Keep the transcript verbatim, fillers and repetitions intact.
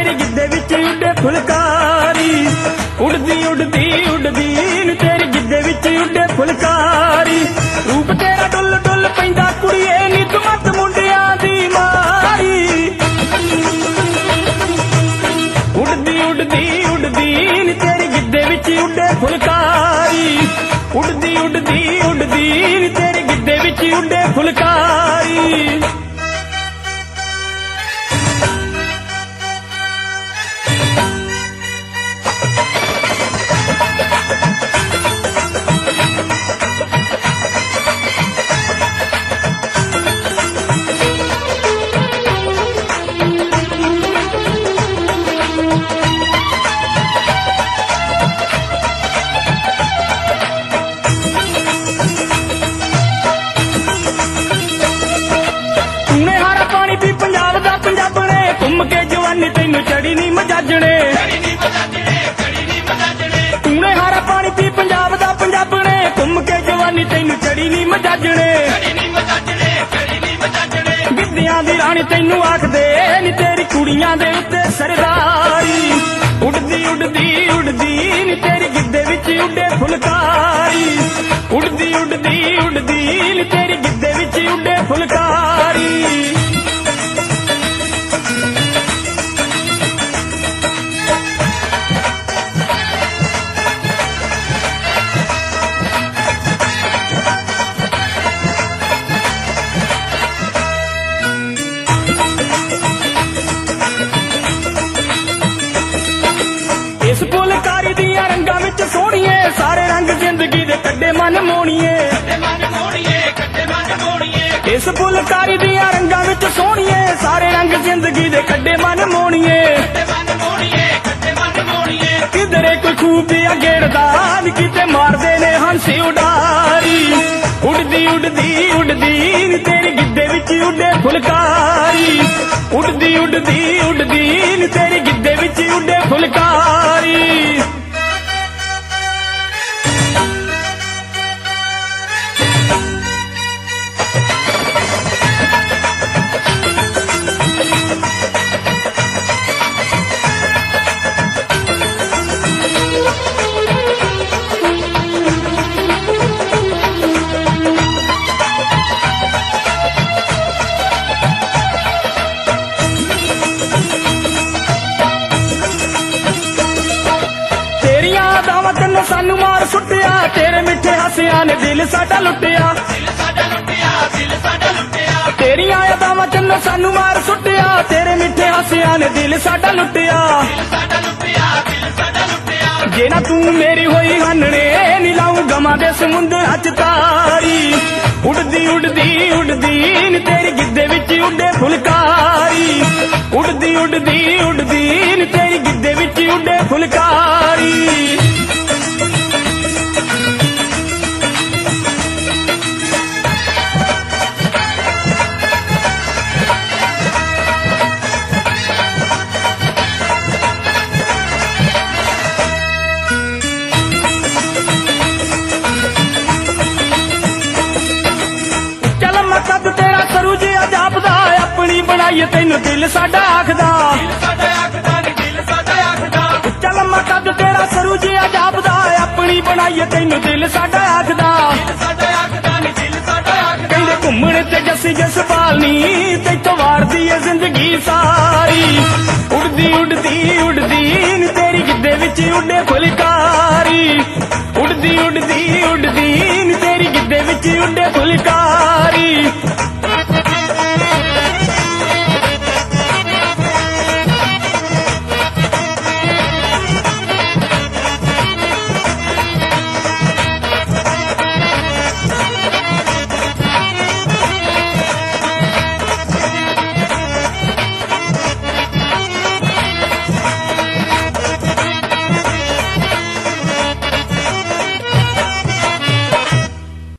तेरे गिद्धे विच उड्डे फुलकारी उड़दी उड़दी उड़दी नी तेरे गिद्धे विच उड्डे फुलकारी रूप तेरा डुल डुल पैंदा कुड़िए नी तू मत मुंडियां दी मारी उड़दी उड़दी उड़दी नी तेरे गिद्धे विच उड्डे फुलकारी उड़दी उड़दी उड़दी नी तेरे गिद्धे विच उड्डे फुलकारी तैनू चढ़ी नी मजाजने तूने हारा पानी पी पंजाब दा पंजाबने घुम के जवानी तैनू चढ़ी नी मजाजने गिद्धियां दी रानी तैनू आखदे नी तेरी कुड़ियां दे उत्ते सरदारी उड़दी उड़दी उड़दी नी तेरे गिद्धे विच उड्डे फुलकारी उड़दी उड़दी उड़दी नी तेरे गिद्धे विच उड्डे फुलकारी इस फुलकारी दिया रंगा विच सोहणीए सारे रंग जिंदगी दे कड्डे मन मोहणीए इस फुलकारी दिया रंगा विच सोहणीए सारे रंग जिंदगी दे कड्डे मन मोहणीए किधरे कोई खूबिया गेड़दा नी किते मारदे ने हंसी उडारी उड़दी उड़दी उड़दी नी तेरे गिद्धे विच उड्डे फुलकारी उड़दी उड़दी उड़दी नी तेरे गिद्धे विच उड्डे फुलकारी तैनू सानू मार सुटिया तेरे मिठे हासिया ने दिल साडा लुटिया तेरिया यादां तैनू सानू मार सुटिया तेरे मिठे हासिया ने दिल साडा लुटिया जे ना तू मेरी होई हनने नी लाऊं गमां दे समुंदर च तारी उड़दी उड़दी उड़दी नी तेरे गिद्धे विच उड्डे फुलकारी उड़दी उड़दी उड़दी नी तेरे गिद्धे विच उड्डे फुलकारी बनाइए तेनू दिल साडा आखदा उच्चा लम्मा कद तेरा सरू जी जापदा अपनी बनाइए तेनू दिल साडा आखदा कहंदे घुम्मण ते जस्सी जसपालनी तैथों वारदी है जिंदगी सारी उड़दी उड़दी उड़दी तेरी गिद्धे विच उड्डे फुलकारी